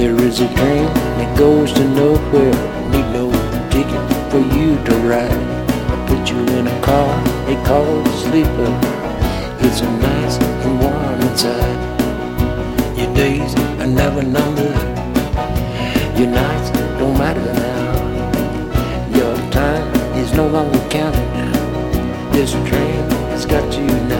There is a train that goes to nowhere. Need no ticket for you to ride. Put you in a car, they call it a sleeper. It's so nice and warm inside. Your days are never numbered. Your nights don't matter now. Your time is no longer counted. This train has got you now.